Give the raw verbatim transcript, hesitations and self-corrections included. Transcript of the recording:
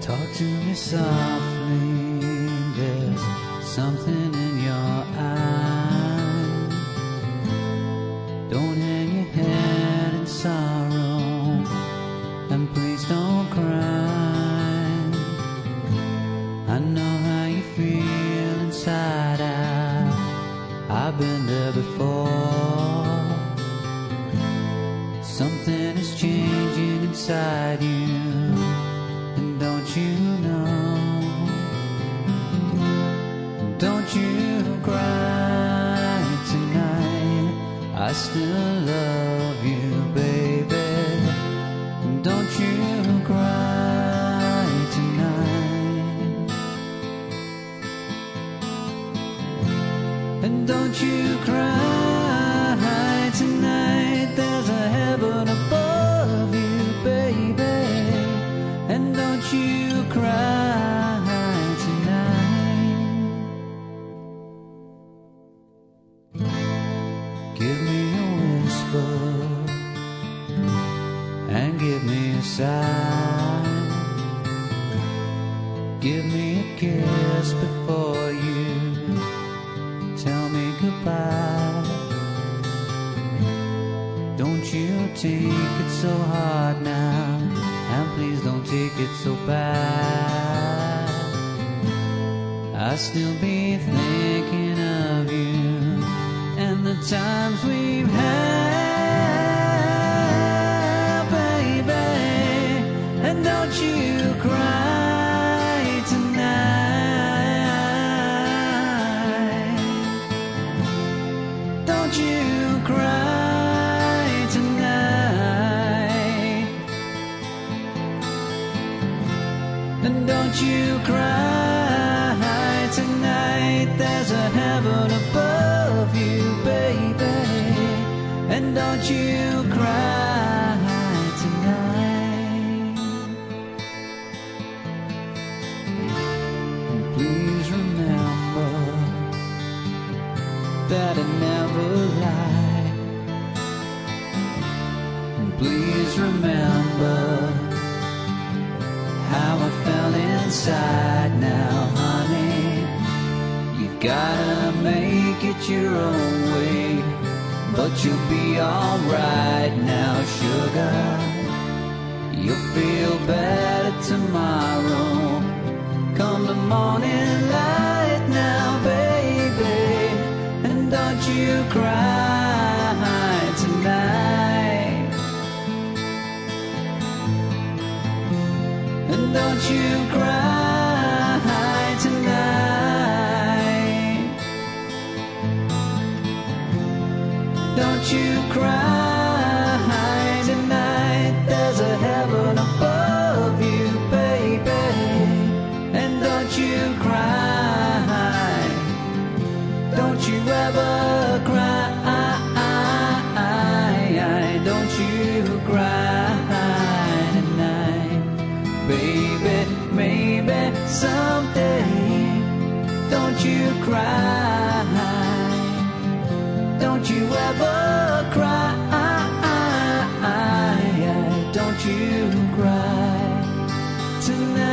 Talk to me softly, there's something in your eyes. Don't hang your head in sorrow, and please don't cry. I know how you feel inside out, I've been there before. Something is changing inside you, and don't you know? Don't you cry tonight, I still love you, baby. Don't you cry tonight. And don't you cry tonight, there's a heaven above you, baby. And don't you cry tonight. Give me a whisper and give me a sigh. Give me a kiss before you tell me goodbye. Don't you take it so hard now, and please don't take it so bad. I'll still be thinking of you and the times we've had, baby. And don't you cry tonight. Don't you cry tonight. And don't you cry tonight, there's a heaven above you, baby. And don't you cry tonight. Please remember that I never lie. Please remember how I felt inside now, honey. You've gotta make it your own way, but you'll be alright now, sugar. You'll feel better tomorrow, come the morning light now, baby. And don't you cry tonight. And don't you cry tonight. Don't you cry tonight, there's a heaven above you, baby. And don't you cry, don't you ever cry. Don't you cry tonight, baby. Maybe someday, don't you cry. Don't you ever cry. Don't you cry tonight.